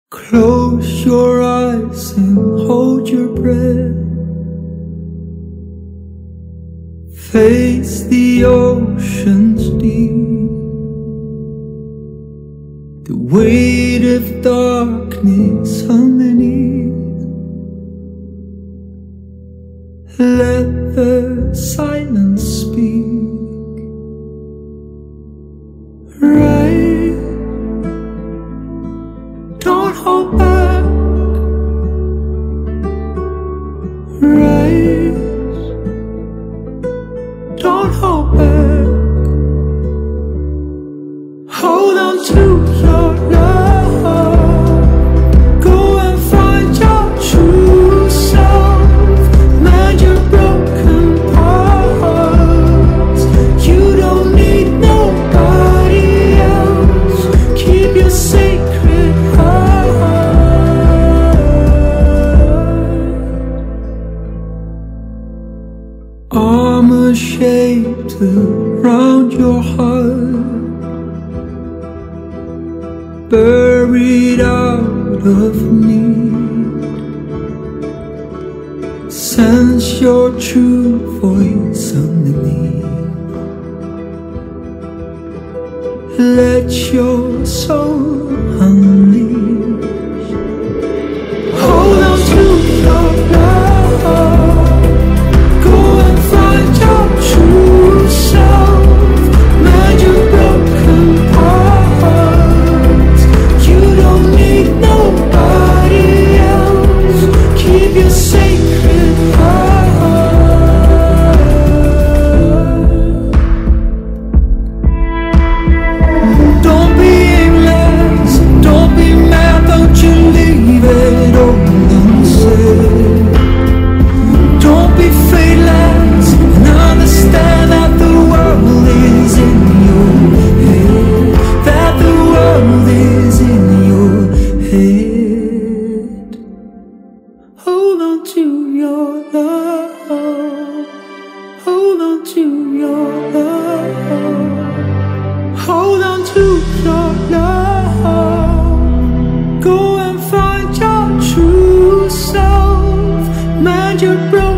Close your eyes and hold your breath. Face the ocean's deep. The weight of darkness underneath. Let the silence speak. Right, don't hold back. Rise, don't hold back. Hold on to your love. Go and find your true self. Mend your broken parts. You don't need nobody else. Keep your sacred heart. Armor shaped around your heart, buried out of need. Sense your true voice underneath. Let your soul unleash. Hold on to your love. Go and find your true self. Mend your broken parts. You don't need nobody else. Keep your sacred heart. Don't be aimless, don't be mad, don't you leave it all unsaid. Don't be faithless and understand that the world is in your head. That the world is in your head. Hold on to your love. Hold on to your love. Hold on to your love. Go and find your true self. Mend your broken